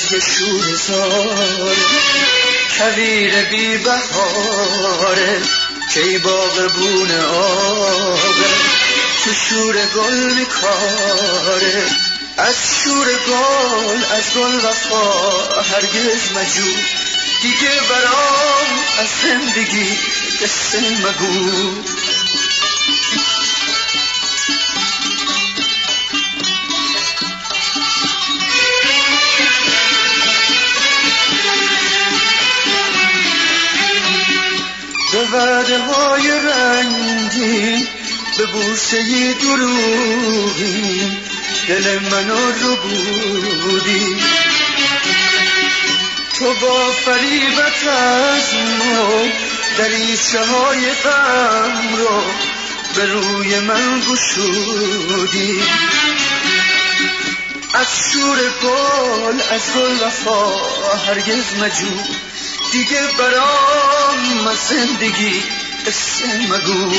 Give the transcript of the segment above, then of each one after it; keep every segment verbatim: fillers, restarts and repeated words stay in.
یه شور زار کویر بی بهاره کی باغبون آبه تو شور گل میکاره از شور گل از گل وفا هرگز مجو دیگه برام از زندگی قصه مگو به وعده های رنگین به بوسه دروغین دل منو رو بودی تو با فریبت از ما دریچه های غم رو به روی من گشودی از شور گل از گل وفا هرگز مجو دیگه برام از زندگی قصه مگو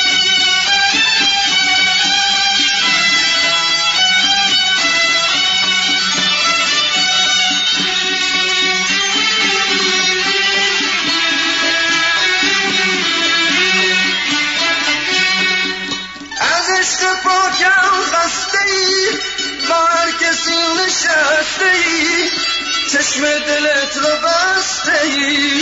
از عشق پاکم خسته ای با هر کسی نشسته ای چشم دلت رو بسته ای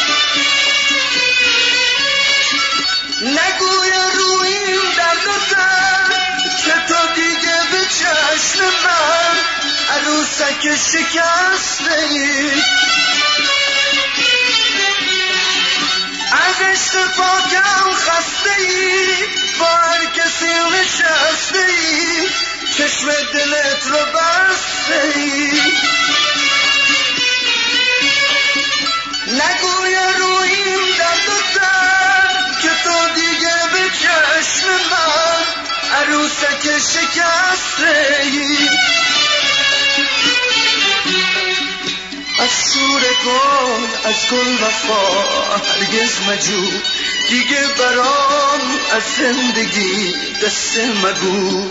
نگوی روی این درد و درد که تو دیگه به چشم من عروسک شکسته ای از عشق پاکم خسته ای با هر کسی نشسته ای چشم دلت رو بسته ای نگوی روی این درد و درد که تو دیگه به چشم من عروسک شکسته ای از شور گل از گل وفا هرگز مجو دیگه برام از زندگی قصه مگو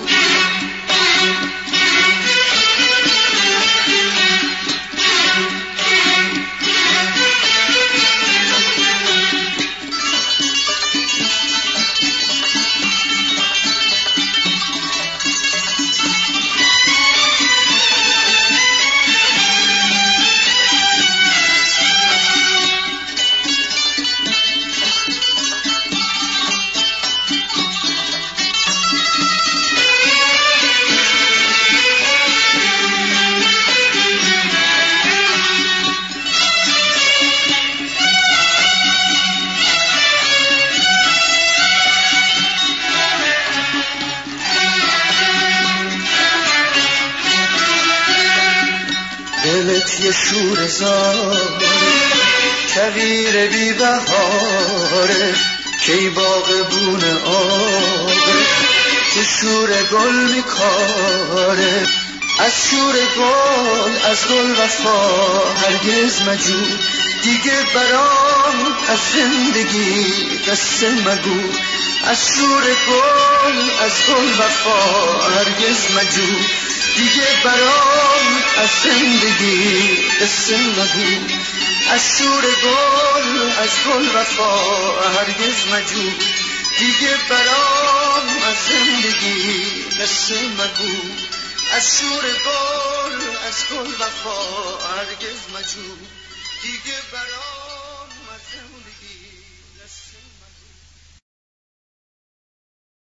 دلت یه شور زار کویر بی بهاره کی باغبون آبه تو شور گل میکاره از شور گل از گل وفا هرگز مجو دیگه برام از زندگی قصه مگو از شور گل از گل وفا هرگز مجو دیگه برام از زندگی قصه مگو از شور گل از گل وفا هرگز مجو دیگه برام از زندگی قصه مگو از شور گل از گل وفا هرگز مجو دیگه برام